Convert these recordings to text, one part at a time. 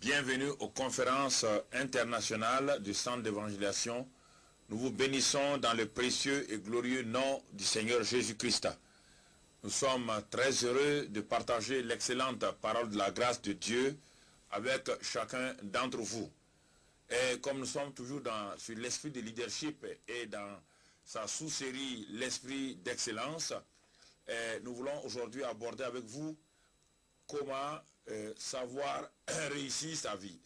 Bienvenue aux conférences internationales du Centre d'évangélisation. Nous vous bénissons dans le précieux et glorieux nom du Seigneur Jésus-Christ. Nous sommes très heureux de partager l'excellente parole de la grâce de Dieu avec chacun d'entre vous. Et comme nous sommes toujours sur l'esprit de leadership et dans sa sous-série l'esprit d'excellence, nous voulons aujourd'hui aborder avec vous comment savoir réussir sa vie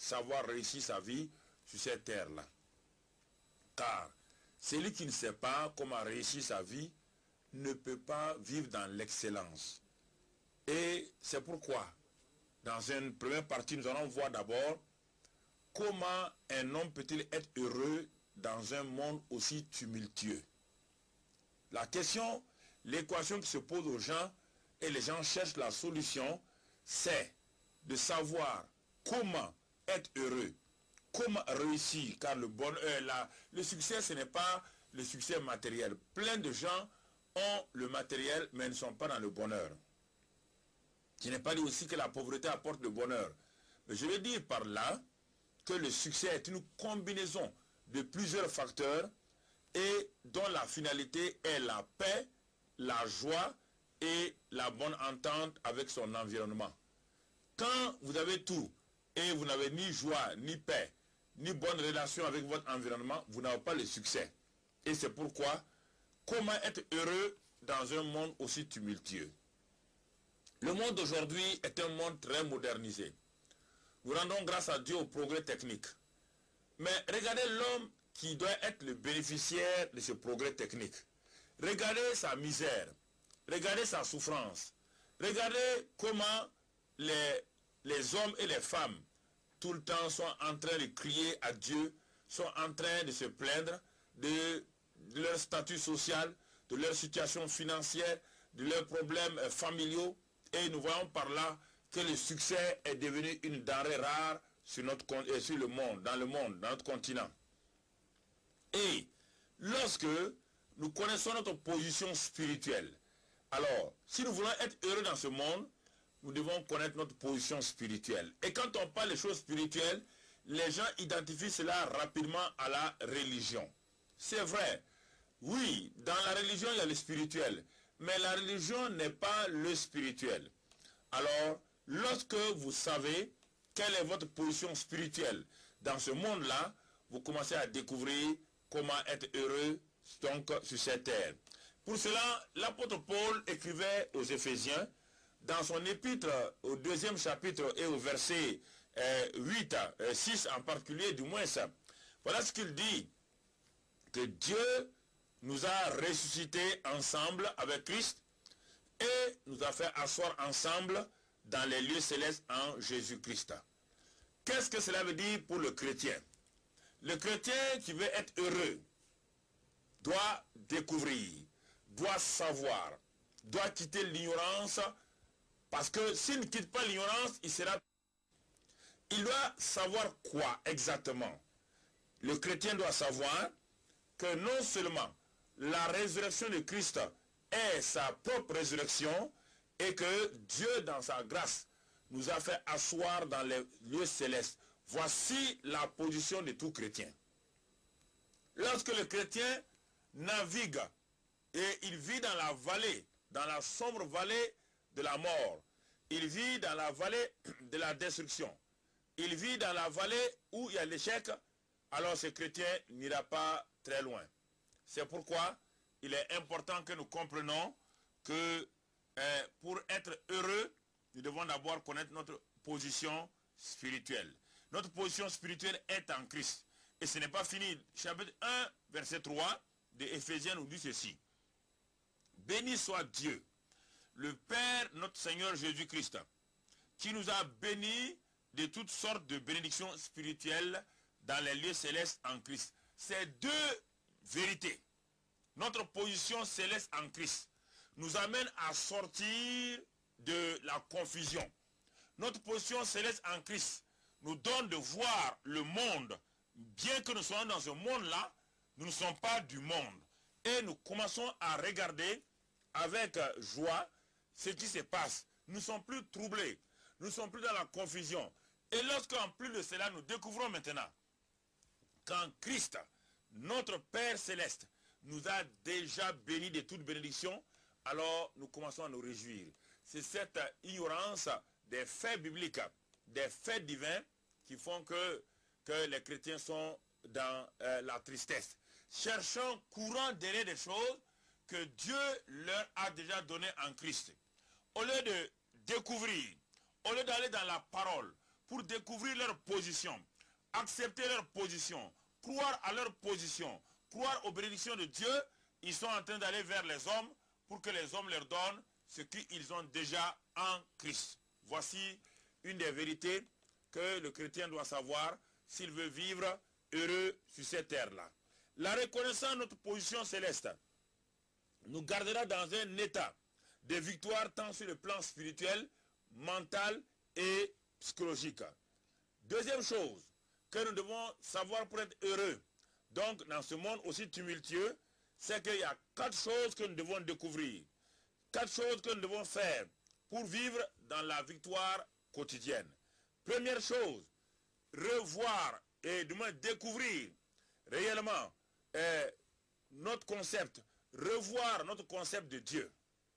sur cette terre-là. Car celui qui ne sait pas comment réussir sa vie ne peut pas vivre dans l'excellence. Et c'est pourquoi, dans une première partie, nous allons voir d'abord comment un homme peut-il être heureux dans un monde aussi tumultueux. La question, l'équation qui se pose aux gens, et les gens cherchent la solution, c'est de savoir comment être heureux, comment réussir, car le succès, ce n'est pas le succès matériel. Plein de gens ont le matériel, mais ne sont pas dans le bonheur. Je n'ai pas dit aussi que la pauvreté apporte le bonheur. Mais je veux dire par là que le succès est une combinaison de plusieurs facteurs et dont la finalité est la paix, la joie et la bonne entente avec son environnement. Quand vous avez tout et vous n'avez ni joie, ni paix, ni bonne relation avec votre environnement, vous n'avez pas le succès. Et c'est pourquoi, comment être heureux dans un monde aussi tumultueux? Le monde d'aujourd'hui est un monde très modernisé. Nous rendons grâce à Dieu au progrès technique. Mais regardez l'homme qui doit être le bénéficiaire de ce progrès technique. Regardez sa misère. Regardez sa souffrance. Regardez comment les hommes et les femmes, tout le temps, sont en train de crier à Dieu, sont en train de se plaindre de leur statut social, de leur situation financière, de leurs problèmes familiaux. Et nous voyons par là que le succès est devenu une denrée rare sur le monde, dans notre continent. Et lorsque nous connaissons notre position spirituelle, alors, si nous voulons être heureux dans ce monde, nous devons connaître notre position spirituelle. Et quand on parle des choses spirituelles, les gens identifient cela rapidement à la religion. C'est vrai. Oui, dans la religion, il y a le spirituel. Mais la religion n'est pas le spirituel. Alors, lorsque vous savez quelle est votre position spirituelle dans ce monde-là, vous commencez à découvrir comment être heureux donc, sur cette terre. Pour cela, l'apôtre Paul écrivait aux Éphésiens, dans son épître au 2e chapitre et au verset 6 en particulier, du moins ça. Voilà ce qu'il dit, que Dieu nous a ressuscités ensemble avec Christ et nous a fait asseoir ensemble dans les lieux célestes en Jésus-Christ. Qu'est-ce que cela veut dire pour le chrétien? Le chrétien qui veut être heureux doit découvrir, doit savoir, doit quitter l'ignorance, parce que s'il ne quitte pas l'ignorance, il doit savoir quoi exactement? Le chrétien doit savoir que non seulement la résurrection de Christ est sa propre résurrection, et que Dieu, dans sa grâce, nous a fait asseoir dans les lieux célestes. Voici la position de tout chrétien. Lorsque le chrétien navigue et il vit dans la vallée, dans la sombre vallée de la mort, il vit dans la vallée de la destruction, il vit dans la vallée où il y a l'échec, alors ce chrétien n'ira pas très loin. C'est pourquoi il est important que nous comprenions que pour être heureux, nous devons d'abord connaître notre position spirituelle. Notre position spirituelle est en Christ. Et ce n'est pas fini. Chapitre 1, verset 3 de Éphésiens nous dit ceci. Béni soit Dieu, le Père, notre Seigneur Jésus-Christ, qui nous a bénis de toutes sortes de bénédictions spirituelles dans les lieux célestes en Christ. Ces deux vérités, notre position céleste en Christ, nous amène à sortir de la confusion. Notre position céleste en Christ nous donne de voir le monde. Bien que nous soyons dans ce monde-là, nous ne sommes pas du monde. Et nous commençons à regarder avec joie ce qui se passe. Nous ne sommes plus troublés. Nous ne sommes plus dans la confusion. Et lorsqu'en plus de cela, nous découvrons maintenant qu'en Christ, notre Père Céleste nous a déjà bénis de toute bénédiction, alors nous commençons à nous réjouir. C'est cette ignorance des faits bibliques, des faits divins, qui font que les chrétiens sont dans la tristesse. Cherchons courant derrière des choses que Dieu leur a déjà données en Christ. Au lieu de découvrir, au lieu d'aller dans la parole pour découvrir leur position, accepter leur position, croire à leur position, croire aux bénédictions de Dieu, ils sont en train d'aller vers les hommes pour que les hommes leur donnent ce qu'ils ont déjà en Christ. Voici une des vérités que le chrétien doit savoir s'il veut vivre heureux sur cette terre-là. La reconnaissance de notre position céleste nous gardera dans un état de victoire tant sur le plan spirituel, mental et psychologique. Deuxième chose que nous devons savoir pour être heureux, donc dans ce monde aussi tumultueux, c'est qu'il y a 4 choses que nous devons découvrir. 4 choses que nous devons faire pour vivre dans la victoire quotidienne. Première chose, revoir et du moins découvrir réellement notre concept, revoir notre concept de Dieu.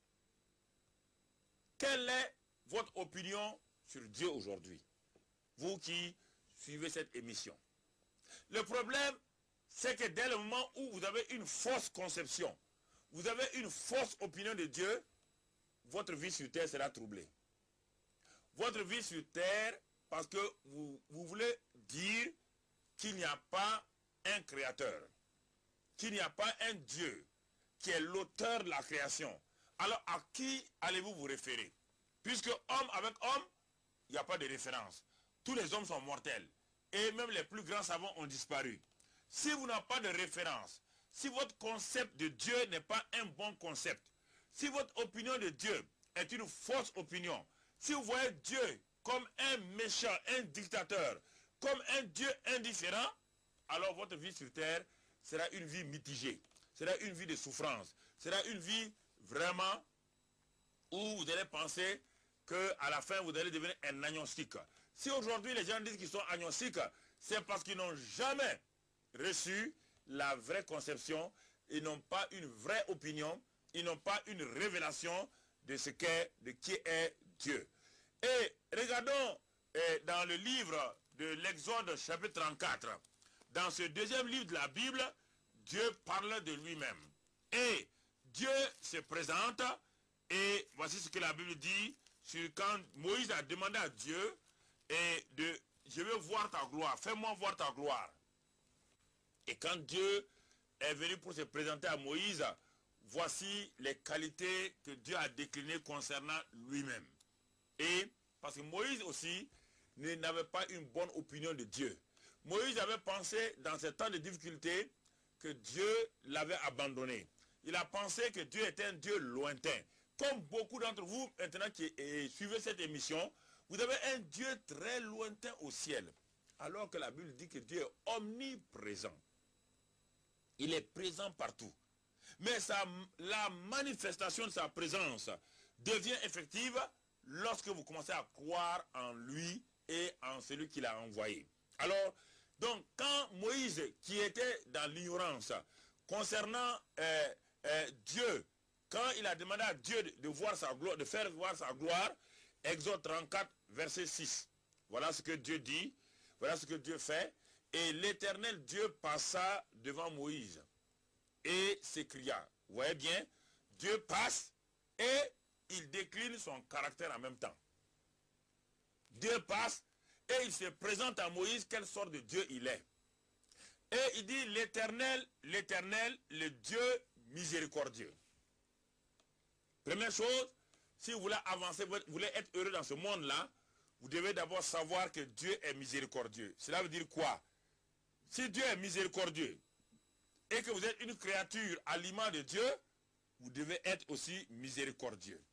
Quelle est votre opinion sur Dieu aujourd'hui? Vous qui suivez cette émission. Le problème, c'est que dès le moment où vous avez une fausse conception, vous avez une fausse opinion de Dieu, votre vie sur terre sera troublée. Votre vie sur terre, parce que vous voulez dire qu'il n'y a pas un créateur, qu'il n'y a pas un Dieu qui est l'auteur de la création. Alors à qui allez-vous vous référer? Puisque homme avec homme, il n'y a pas de référence. Tous les hommes sont mortels. Et même les plus grands savants ont disparu. Si vous n'avez pas de référence, si votre concept de Dieu n'est pas un bon concept, si votre opinion de Dieu est une fausse opinion, si vous voyez Dieu comme un méchant, un dictateur, comme un Dieu indifférent, alors votre vie sur terre sera une vie mitigée, sera une vie de souffrance, sera une vie vraiment où vous allez penser qu'à la fin vous allez devenir un agnostique. Si aujourd'hui les gens disent qu'ils sont agnostiques, c'est parce qu'ils n'ont jamais reçu la vraie conception, ils n'ont pas une vraie opinion, ils n'ont pas une révélation de ce qu'est, de qui est Dieu. Et regardons dans le livre de l'Exode chapitre 34, dans ce deuxième livre de la Bible, Dieu parle de lui-même. Et Dieu se présente, et voici ce que la Bible dit, sur quand Moïse a demandé à Dieu, je veux voir ta gloire, fais-moi voir ta gloire. Et quand Dieu est venu pour se présenter à Moïse, voici les qualités que Dieu a déclinées concernant lui-même. Et parce que Moïse aussi n'avait pas une bonne opinion de Dieu. Moïse avait pensé dans ces temps de difficulté que Dieu l'avait abandonné. Il a pensé que Dieu était un Dieu lointain. Comme beaucoup d'entre vous maintenant qui suivez cette émission, vous avez un Dieu très lointain au ciel. Alors que la Bible dit que Dieu est omniprésent. Il est présent partout. Mais la manifestation de sa présence devient effective lorsque vous commencez à croire en lui et en celui qui l'a envoyé. Alors, donc, quand Moïse, qui était dans l'ignorance concernant Dieu, quand il a demandé à Dieu de voir sa gloire, de faire voir sa gloire, Exode 34, verset 6. Voilà ce que Dieu dit, voilà ce que Dieu fait. Et l'Éternel Dieu passa devant Moïse et s'écria. Vous voyez bien, Dieu passe et il décline son caractère en même temps. Dieu passe et il se présente à Moïse quelle sorte de Dieu il est. Et il dit l'Éternel, l'Éternel, le Dieu miséricordieux. Première chose, si vous voulez avancer, vous voulez être heureux dans ce monde-là, vous devez d'abord savoir que Dieu est miséricordieux. Cela veut dire quoi? Si Dieu est miséricordieux et que vous êtes une créature à l'image de Dieu, vous devez être aussi miséricordieux.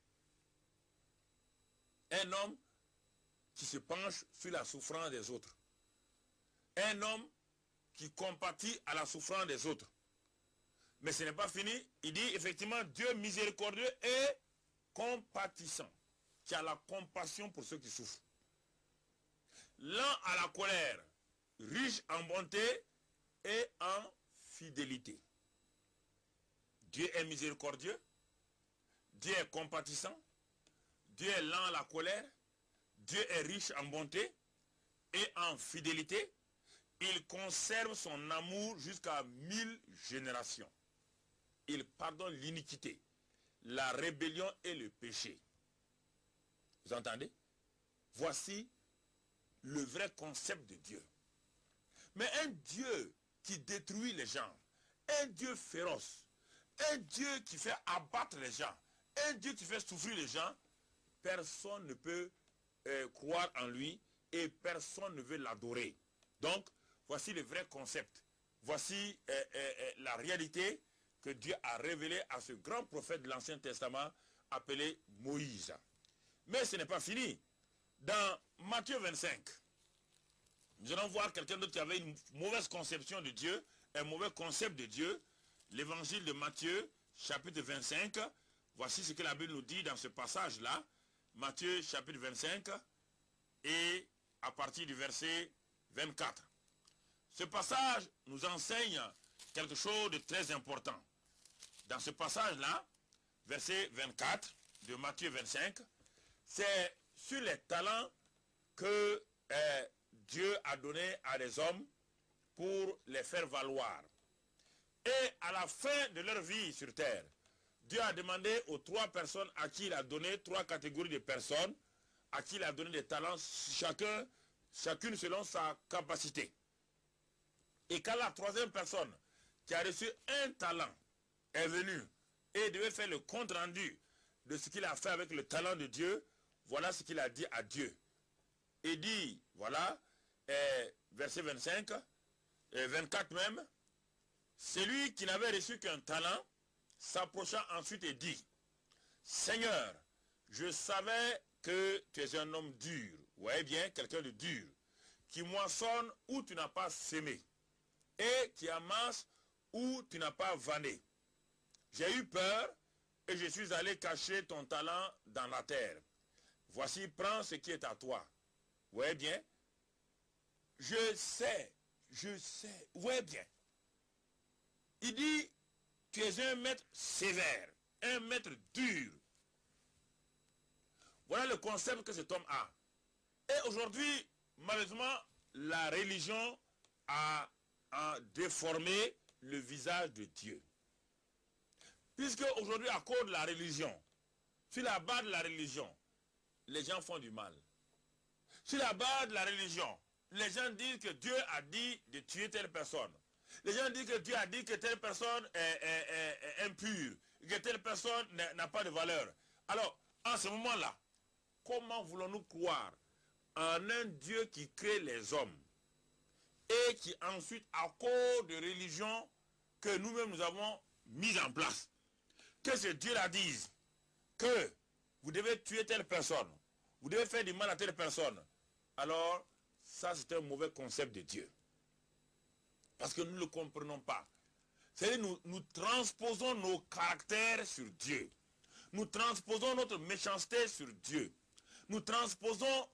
Un homme qui se penche sur la souffrance des autres. Un homme qui compatit à la souffrance des autres. Mais ce n'est pas fini. Il dit effectivement Dieu miséricordieux et compatissant, qui a la compassion pour ceux qui souffrent. lent à la colère, riche en bonté et en fidélité. Dieu est miséricordieux, Dieu est compatissant, Dieu est lent à la colère, Dieu est riche en bonté et en fidélité. Il conserve son amour jusqu'à 1000 générations. Il pardonne l'iniquité, la rébellion et le péché. Vous entendez? Voici le vrai concept de Dieu. Mais un Dieu qui détruit les gens, un Dieu féroce, un Dieu qui fait abattre les gens, un Dieu qui fait souffrir les gens, personne ne peut croire en lui et personne ne veut l'adorer. Donc, voici le vrai concept. Voici la réalité que Dieu a révélée à ce grand prophète de l'Ancien Testament appelé Moïse. Mais ce n'est pas fini. Dans Matthieu 25, nous allons voir quelqu'un d'autre qui avait une mauvaise conception de Dieu, un mauvais concept de Dieu. L'évangile de Matthieu, chapitre 25. Voici ce que la Bible nous dit dans ce passage-là. Matthieu, chapitre 25, et à partir du verset 24. Ce passage nous enseigne quelque chose de très important. Dans ce passage-là, verset 24 de Matthieu 25, c'est sur les talents que Dieu a donnés à des hommes pour les faire valoir. Et à la fin de leur vie sur terre, Dieu a demandé aux 3 personnes à qui il a donné 3 catégories de personnes, à qui il a donné des talents, chacune selon sa capacité. Et quand la 3e personne qui a reçu un talent est venue et devait faire le compte rendu de ce qu'il a fait avec le talent de Dieu, voilà ce qu'il a dit à Dieu. Il dit, voilà, verset 25, 24 même, celui qui n'avait reçu qu'un talent s'approcha ensuite et dit, Seigneur, je savais que tu es un homme dur, ouais bien, quelqu'un de dur, qui moissonne où tu n'as pas sémé, et qui amasse où tu n'as pas vanné. J'ai eu peur, et je suis allé cacher ton talent dans la terre. Voici, prends ce qui est à toi. Ouais bien, je sais, ouais bien. Il dit, tu es un maître sévère, un maître dur. Voilà le concept que cet homme a. Et aujourd'hui, malheureusement, la religion a déformé le visage de Dieu. Puisque aujourd'hui, à cause de la religion, sur la base de la religion, les gens font du mal. Sur la base de la religion, les gens disent que Dieu a dit de tuer telle personne. Les gens disent que Dieu a dit que telle personne est impure, que telle personne n'a pas de valeur. Alors, en ce moment-là, comment voulons-nous croire en un Dieu qui crée les hommes et qui ensuite, à cause de religion que nous-mêmes nous avons mise en place, que ce Dieu-là dise que vous devez tuer telle personne, vous devez faire du mal à telle personne, alors ça c'est un mauvais concept de Dieu. Parce que nous ne le comprenons pas. C'est-à-dire nous transposons nos caractères sur Dieu. Nous transposons notre méchanceté sur Dieu. Nous transposons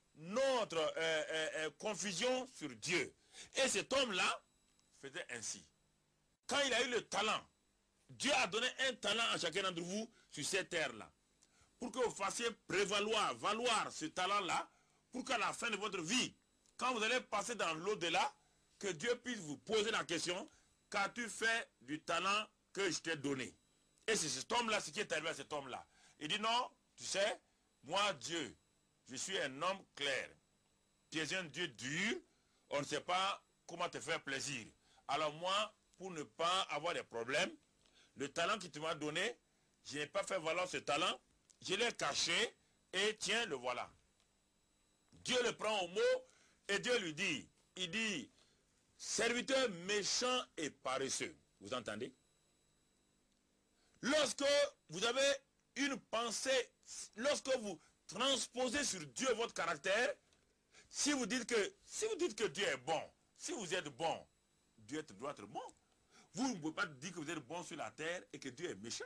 notre confusion sur Dieu. Et cet homme-là faisait ainsi. Quand il a eu le talent, Dieu a donné un talent à chacun d'entre vous sur cette terre-là. Pour que vous fassiez valoir ce talent-là, pour qu'à la fin de votre vie, quand vous allez passer dans l'au-delà, que Dieu puisse vous poser la question, qu'as-tu fait du talent que je t'ai donné? Et c'est cet homme-là, ce qui est arrivé à cet homme-là. Il dit non, tu sais, moi Dieu, je suis un homme clair. Tu es un Dieu dur, on ne sait pas comment te faire plaisir. Alors moi, pour ne pas avoir des problèmes, le talent que tu m'as donné, je n'ai pas fait valoir ce talent, je l'ai caché et tiens, le voilà. Dieu le prend au mot et Dieu lui dit, il dit, serviteur méchant et paresseux. Vous entendez? Lorsque vous avez une pensée, lorsque vous transposez sur Dieu votre caractère, si vous dites que Dieu est bon, si vous êtes bon, Dieu doit être bon. Vous ne pouvez pas dire que vous êtes bon sur la terre et que Dieu est méchant.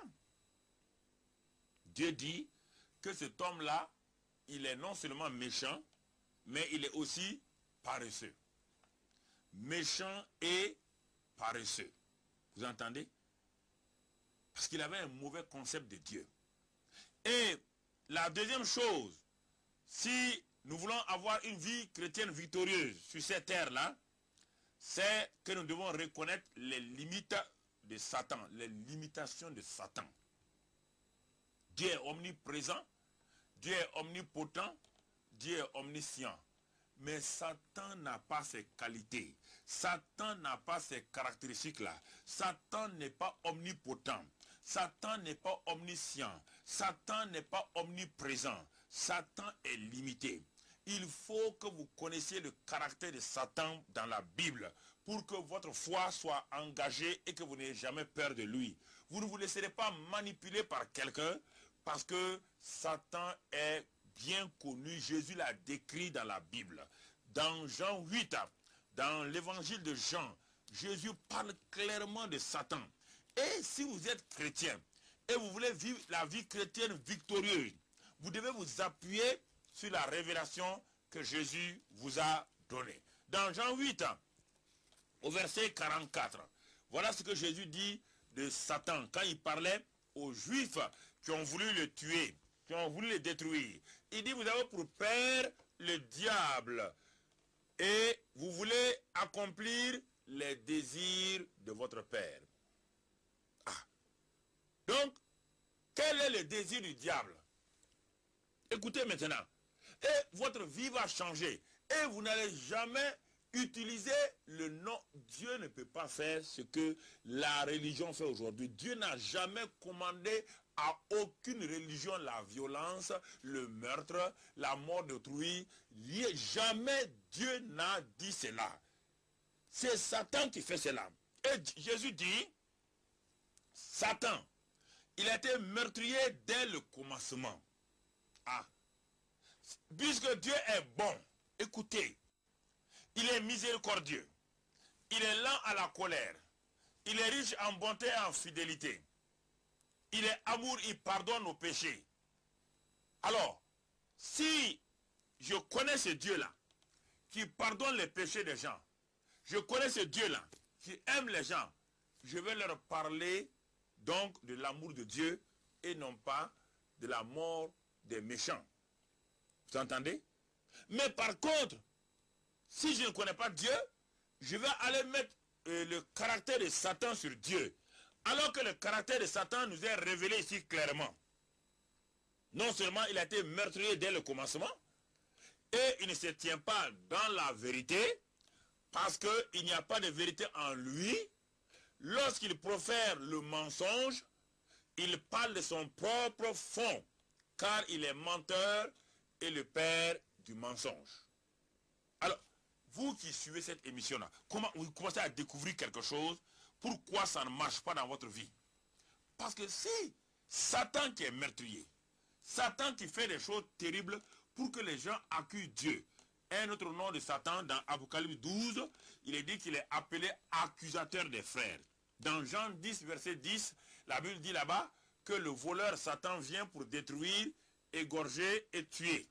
Dieu dit que cet homme-là, il est non seulement méchant, mais il est aussi paresseux. Méchant et paresseux. Vous entendez? Parce qu'il avait un mauvais concept de Dieu. Et la deuxième chose, si nous voulons avoir une vie chrétienne victorieuse sur cette terre-là, c'est que nous devons reconnaître les limites de Satan, les limitations de Satan. Dieu est omniprésent, Dieu est omnipotent, Dieu est omniscient. Mais Satan n'a pas ces qualités. Satan n'a pas ces caractéristiques-là. Satan n'est pas omnipotent. Satan n'est pas omniscient. Satan n'est pas omniprésent. Satan est limité. Il faut que vous connaissiez le caractère de Satan dans la Bible pour que votre foi soit engagée et que vous n'ayez jamais peur de lui. Vous ne vous laisserez pas manipuler par quelqu'un parce que Satan est bien connu. Jésus l'a décrit dans la Bible. Dans Jean 8, dans l'évangile de Jean, Jésus parle clairement de Satan. Et si vous êtes chrétien et vous voulez vivre la vie chrétienne victorieuse, vous devez vous appuyer sur la révélation que Jésus vous a donnée. Dans Jean 8, au verset 44, voilà ce que Jésus dit de Satan quand il parlait aux Juifs qui ont voulu le tuer, qui ont voulu le détruire. Il dit, vous avez pour père le diable et vous voulez accomplir les désirs de votre père. Ah. Donc, quel est le désir du diable? Écoutez maintenant. Et votre vie va changer. Et vous n'allez jamais utiliser le nom. Dieu ne peut pas faire ce que la religion fait aujourd'hui. Dieu n'a jamais commandé à aucune religion la violence, le meurtre, la mort d'autrui. Jamais Dieu n'a dit cela. C'est Satan qui fait cela. Et Jésus dit, Satan, il a été meurtrier dès le commencement. Ah. Puisque Dieu est bon, écoutez, il est miséricordieux, il est lent à la colère, il est riche en bonté et en fidélité, il est amour, il pardonne nos péchés. Alors, si je connais ce Dieu-là, qui pardonne les péchés des gens, je connais ce Dieu-là, qui aime les gens, je vais leur parler donc de l'amour de Dieu et non pas de la mort des méchants. Vous entendez? Mais par contre, si je ne connais pas Dieu, je vais aller mettre le caractère de Satan sur Dieu. Alors que le caractère de Satan nous est révélé ici clairement. Non seulement il a été meurtrier dès le commencement, et il ne se tient pas dans la vérité, parce qu'il n'y a pas de vérité en lui. Lorsqu'il profère le mensonge, il parle de son propre fond, car il est menteur et le père du mensonge. Alors, vous qui suivez cette émission-là, comment vous commencez à découvrir quelque chose, pourquoi ça ne marche pas dans votre vie? Parce que c'est Satan qui est meurtrier, Satan qui fait des choses terribles pour que les gens accusent Dieu. Un autre nom de Satan, dans Apocalypse 12, il est dit qu'il est appelé accusateur des frères. Dans Jean 10, verset 10, la Bible dit là-bas que le voleur Satan vient pour détruire, égorger et tuer.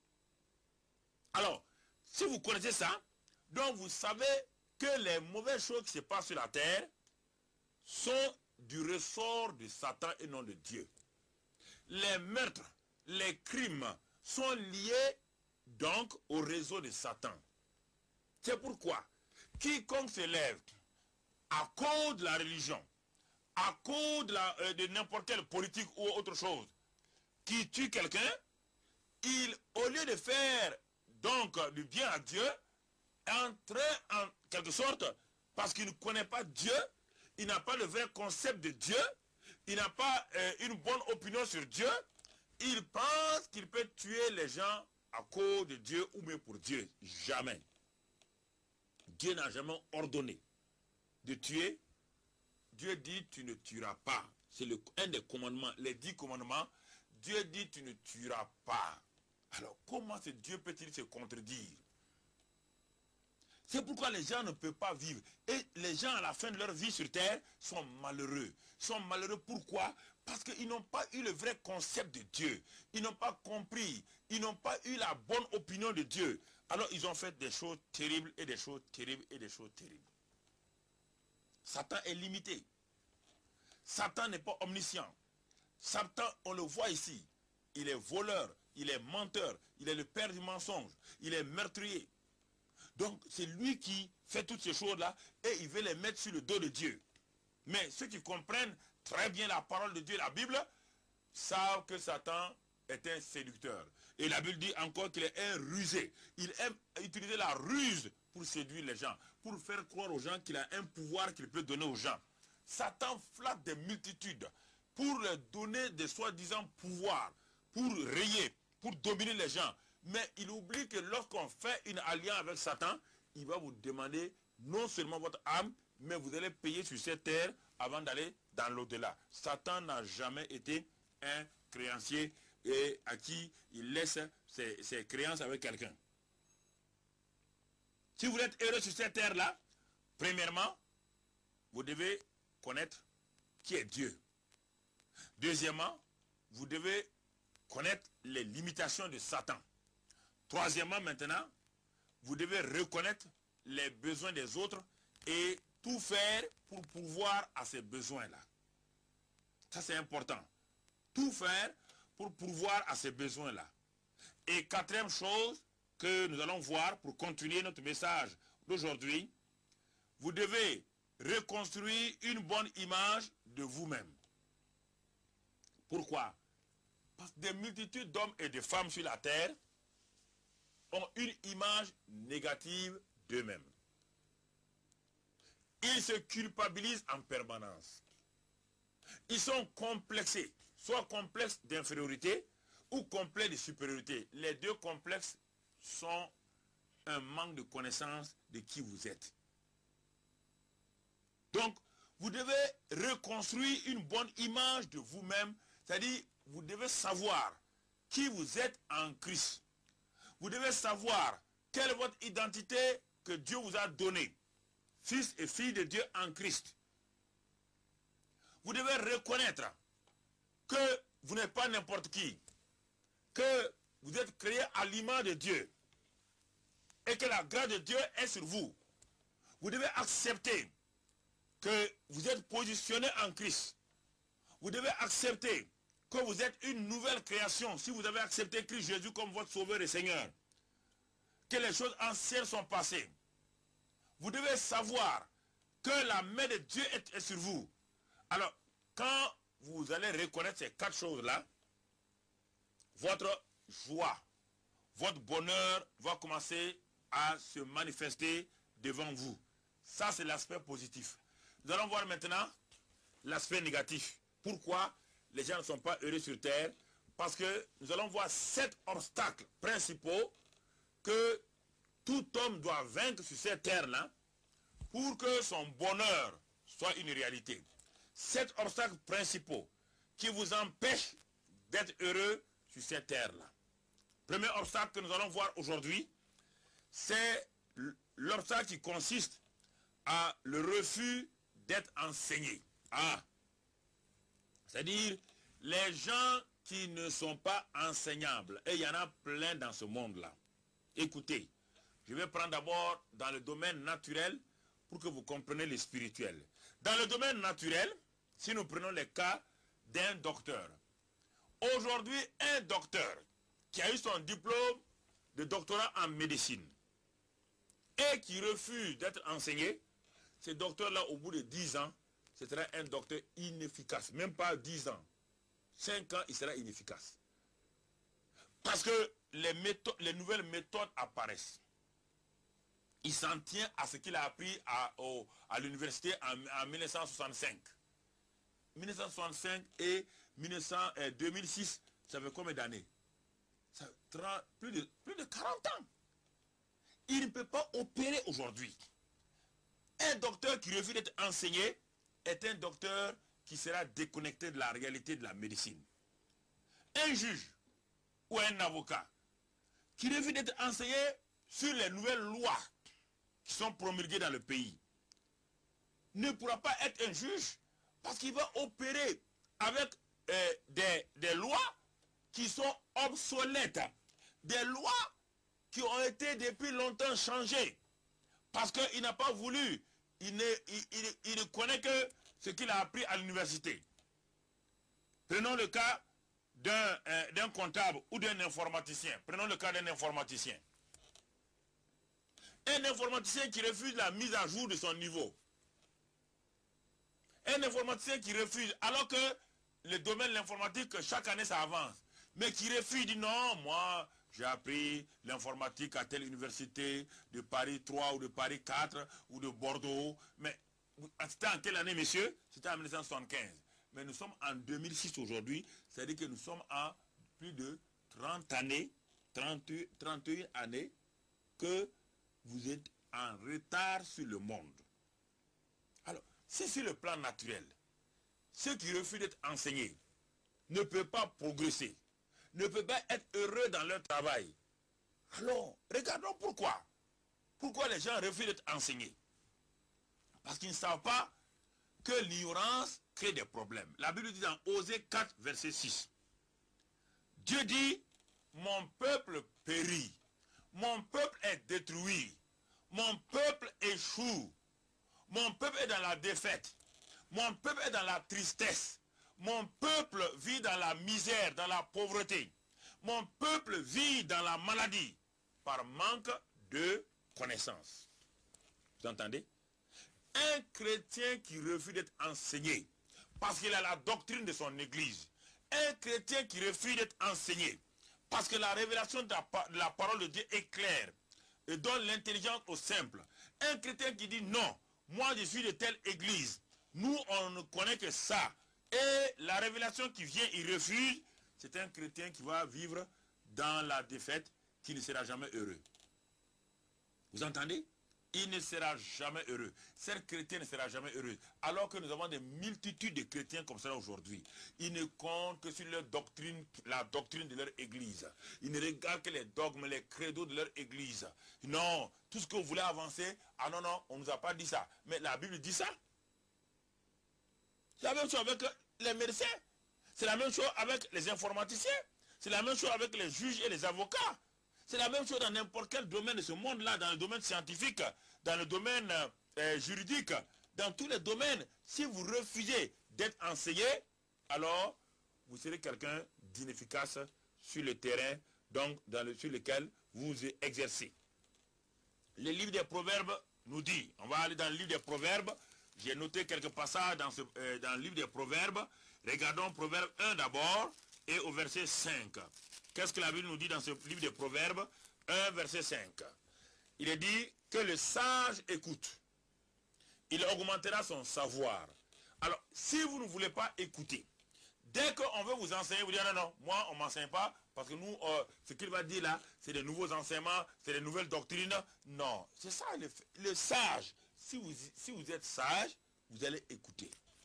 Alors, si vous connaissez ça, donc vous savez que les mauvaises choses qui se passent sur la terre sont du ressort de Satan et non de Dieu. Les meurtres, les crimes sont liés donc au réseau de Satan. C'est pourquoi quiconque se lève à cause de la religion, à cause de n'importe quelle politique ou autre chose, qui tue quelqu'un, il, au lieu de faire donc du bien à Dieu, est en train, en quelque sorte, parce qu'il ne connaît pas Dieu, il n'a pas le vrai concept de Dieu, il n'a pas une bonne opinion sur Dieu, il pense qu'il peut tuer les gens à cause de Dieu ou même pour Dieu. Jamais. Dieu n'a jamais ordonné de tuer. Dieu dit tu ne tueras pas. C'est un des commandements, les 10 commandements. Dieu dit tu ne tueras pas. Alors comment ce Dieu peut-il se contredire? C'est pourquoi les gens ne peuvent pas vivre. Et les gens à la fin de leur vie sur terre sont malheureux. Ils sont malheureux pourquoi? Parce qu'ils n'ont pas eu le vrai concept de Dieu. Ils n'ont pas compris. Ils n'ont pas eu la bonne opinion de Dieu. Alors ils ont fait des choses terribles et des choses terribles et des choses terribles. Satan est limité. Satan n'est pas omniscient. Satan, on le voit ici, il est voleur, il est menteur, il est le père du mensonge, il est meurtrier. Donc c'est lui qui fait toutes ces choses-là et il veut les mettre sur le dos de Dieu. Mais ceux qui comprennent très bien la parole de Dieu, la Bible, savent que Satan est un séducteur. Et la Bible dit encore qu'il est un rusé. Il aime utiliser la ruse pour séduire les gens, pour faire croire aux gens qu'il a un pouvoir qu'il peut donner aux gens. Satan flatte des multitudes pour leur donner des soi-disant pouvoirs, pour rayer, pour dominer les gens. Mais il oublie que lorsqu'on fait une alliance avec Satan, il va vous demander non seulement votre âme, mais vous allez payer sur cette terre avant d'aller dans l'au-delà. Satan n'a jamais été un créancier et à qui il laisse ses créances avec quelqu'un. Si vous êtes heureux sur cette terre-là, premièrement, vous devez connaître qui est Dieu. Deuxièmement, vous devez connaître les limitations de Satan. Troisièmement, maintenant, vous devez reconnaître les besoins des autres et tout faire pour pourvoir à ces besoins-là. Ça, c'est important. Tout faire pour pourvoir à ces besoins-là. Et quatrième chose que nous allons voir pour continuer notre message d'aujourd'hui, vous devez reconstruire une bonne image de vous-même. Pourquoi? Parce que des multitudes d'hommes et de femmes sur la terre ont une image négative d'eux-mêmes. Ils se culpabilisent en permanence. Ils sont complexés, soit complexes d'infériorité ou complexes de supériorité. Les deux complexes sont un manque de connaissance de qui vous êtes. Donc, vous devez reconstruire une bonne image de vous-même, c'est-à-dire, vous devez savoir qui vous êtes en Christ. Vous devez savoir quelle est votre identité que Dieu vous a donnée. Fils et filles de Dieu en Christ. Vous devez reconnaître que vous n'êtes pas n'importe qui. Que vous êtes créé à l'image de Dieu. Et que la grâce de Dieu est sur vous. Vous devez accepter que vous êtes positionné en Christ. Vous devez accepter que vous êtes une nouvelle création si vous avez accepté Christ Jésus comme votre sauveur et Seigneur. Que les choses anciennes sont passées. Vous devez savoir que la main de Dieu est sur vous. Alors, quand vous allez reconnaître ces quatre choses-là, votre joie, votre bonheur va commencer à se manifester devant vous. Ça, c'est l'aspect positif. Nous allons voir maintenant l'aspect négatif. Pourquoi les gens ne sont pas heureux sur terre? Parce que nous allons voir 7 obstacles principaux que tout homme doit vaincre sur cette terre-là pour que son bonheur soit une réalité. 7 obstacles principaux qui vous empêchent d'être heureux sur cette terre-là. Premier obstacle que nous allons voir aujourd'hui, c'est l'obstacle qui consiste à le refus d'être enseigné. C'est-à-dire les gens qui ne sont pas enseignables. Et il y en a plein dans ce monde-là. Écoutez, je vais prendre d'abord dans le domaine naturel pour que vous compreniez le spirituel. Dans le domaine naturel, si nous prenons le cas d'un docteur. Aujourd'hui, un docteur qui a eu son diplôme de doctorat en médecine et qui refuse d'être enseigné, ce docteur-là, au bout de 10 ans, ce sera un docteur inefficace. Même pas 10 ans. 5 ans, il sera inefficace. Parce que les nouvelles méthodes apparaissent. Il s'en tient à ce qu'il a appris à l'université en 1965. 1965 et 2006, ça fait combien d'années? Plus de 40 ans. Il ne peut pas opérer aujourd'hui. Un docteur qui refuse d'être enseigné est un docteur qui sera déconnecté de la réalité de la médecine. Un juge ou un avocat qui refuse d'être enseigné sur les nouvelles lois qui sont promulguées dans le pays ne pourra pas être un juge parce qu'il va opérer avec des lois qui sont obsolètes, des lois qui ont été depuis longtemps changés. Parce qu'il n'a pas voulu, il ne connaît que ce qu'il a appris à l'université. Prenons le cas d'un comptable ou d'un informaticien. Prenons le cas d'un informaticien. Un informaticien qui refuse la mise à jour de son niveau. Un informaticien qui refuse, alors que le domaine de l'informatique, chaque année ça avance. Mais qui refuse, dit non, moi j'ai appris l'informatique à telle université de Paris 3 ou de Paris 4 ou de Bordeaux. Mais c'était en quelle année, monsieur? C'était en 1975. Mais nous sommes en 2006 aujourd'hui, c'est-à-dire que nous sommes à plus de 30 années, 31 années, que vous êtes en retard sur le monde. Alors, si sur le plan naturel, ceux qui refusent d'être enseignés ne peuvent pas progresser, ne peuvent pas être heureux dans leur travail, alors, regardons pourquoi. Pourquoi les gens refusent d'être enseignés? Parce qu'ils ne savent pas que l'ignorance crée des problèmes. La Bible dit dans Osée 4, verset 6. Dieu dit, mon peuple périt, mon peuple est détruit, mon peuple échoue, mon peuple est dans la défaite, mon peuple est dans la tristesse, mon peuple vit dans la misère, dans la pauvreté, mon peuple vit dans la maladie, par manque de connaissance. Vous entendez? Un chrétien qui refuse d'être enseigné, parce qu'il a la doctrine de son église, un chrétien qui refuse d'être enseigné, parce que la révélation de la parole de Dieu est claire, et donne l'intelligence aux simples. Un chrétien qui dit non, moi je suis de telle église, nous on ne connaît que ça, et la révélation qui vient, il refuse, c'est un chrétien qui va vivre dans la défaite, qui ne sera jamais heureux. Vous entendez? Il ne sera jamais heureux. Cet chrétien ne sera jamais heureux. Alors que nous avons des multitudes de chrétiens comme ça aujourd'hui. Ils ne comptent que sur leur doctrine, la doctrine de leur église. Ils ne regardent que les dogmes, les credos de leur église. Non, tout ce que vous voulez avancer, ah non, non, on ne nous a pas dit ça. Mais la Bible dit ça. C'est la même chose avec les médecins. C'est la même chose avec les informaticiens. C'est la même chose avec les juges et les avocats. C'est la même chose dans n'importe quel domaine de ce monde-là, dans le domaine scientifique, dans le domaine juridique, dans tous les domaines. Si vous refusez d'être enseigné, alors vous serez quelqu'un d'inefficace sur le terrain, donc sur lequel vous exercez. Le livre des Proverbes nous dit, on va aller dans le livre des Proverbes, j'ai noté quelques passages dans le livre des Proverbes. Regardons Proverbe 1 d'abord et au verset 5. Qu'est-ce que la Bible nous dit dans ce livre de Proverbes 1, verset 5? Il est dit que le sage écoute. Il augmentera son savoir. Alors, si vous ne voulez pas écouter, dès qu'on veut vous enseigner, vous dites non, non, moi on ne m'enseigne pas, parce que nous, ce qu'il va dire là, c'est des nouveaux enseignements, c'est des nouvelles doctrines. Non, c'est ça le sage. Si vous êtes sage, vous allez écouter.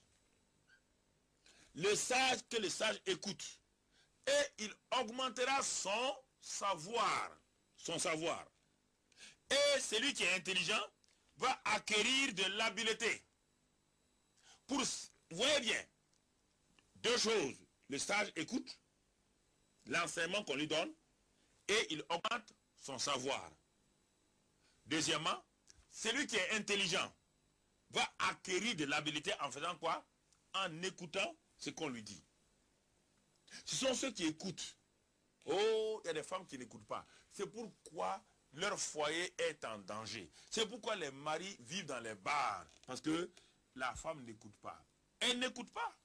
Le sage, que le sage écoute. Et il augmentera son savoir. Son savoir. Et celui qui est intelligent va acquérir de l'habileté. Vous voyez bien, deux choses. Le sage écoute l'enseignement qu'on lui donne et il augmente son savoir. Deuxièmement, celui qui est intelligent va acquérir de l'habileté en faisant quoi? En écoutant ce qu'on lui dit. Ce sont ceux qui écoutent. Oh, il y a des femmes qui n'écoutent pas. C'est pourquoi leur foyer est en danger. C'est pourquoi les maris vivent dans les bars. Parce que la femme n'écoute pas. Elle n'écoute pas.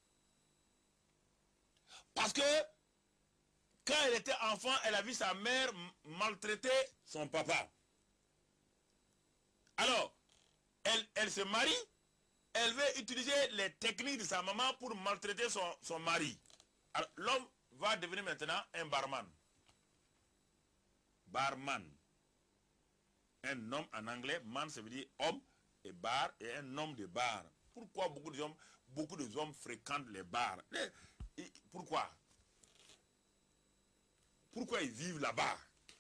Parce que quand elle était enfant, elle a vu sa mère maltraiter son papa. Alors, elle se marie, elle veut utiliser les techniques de sa maman pour maltraiter son mari. Alors, l'homme va devenir maintenant un barman. Barman. Un homme en anglais, man ça veut dire homme, et bar, et un homme de bar. Pourquoi beaucoup de hommes fréquentent les bars? Pourquoi? Pourquoi ils vivent là-bas?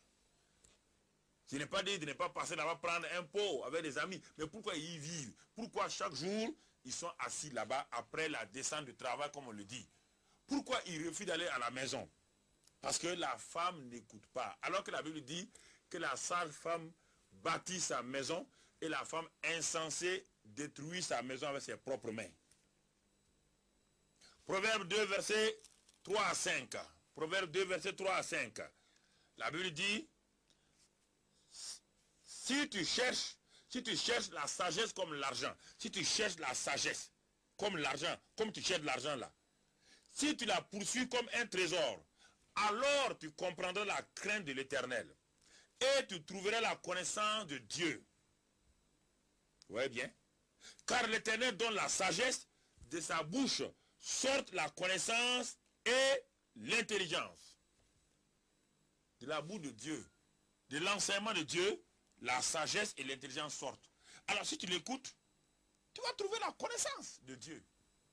Je n'ai pas dit de ne pas passer là-bas prendre un pot avec des amis, mais pourquoi ils y vivent? Pourquoi chaque jour ils sont assis là-bas après la descente du travail comme on le dit? Pourquoi ils refusent d'aller à la maison? Parce que la femme n'écoute pas. Alors que la Bible dit que la sage femme bâtit sa maison et la femme insensée détruit sa maison avec ses propres mains. Proverbe 2, verset 3 à 5. Proverbe 2, verset 3 à 5. La Bible dit, si tu cherches la sagesse comme l'argent, si tu cherches la sagesse comme l'argent, comme tu cherches l'argent là, si tu la poursuis comme un trésor, alors tu comprendras la crainte de l'Éternel et tu trouveras la connaissance de Dieu. Vous voyez bien? Car l'Éternel donne la sagesse, de sa bouche sortent la connaissance et l'intelligence. De la bouche de Dieu, de l'enseignement de Dieu, la sagesse et l'intelligence sortent. Alors si tu l'écoutes, tu vas trouver la connaissance de Dieu.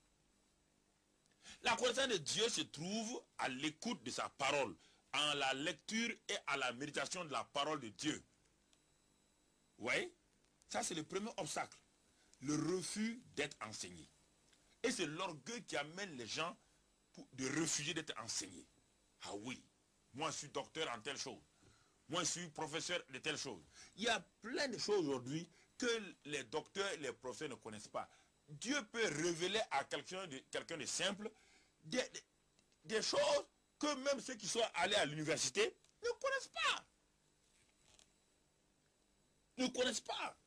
La connaissance de Dieu se trouve à l'écoute de sa parole, en la lecture et à la méditation de la parole de Dieu. Vous voyez? Ça c'est le premier obstacle. Le refus d'être enseigné. Et c'est l'orgueil qui amène les gens de refuser d'être enseignés. Ah oui, moi je suis docteur en telle chose. Moi je suis professeur de telle chose. Il y a plein de choses aujourd'hui que les docteurs et les professeurs ne connaissent pas. Dieu peut révéler à quelqu'un de simple des choses que même ceux qui sont allés à l'université ne connaissent pas. Ne connaissent pas.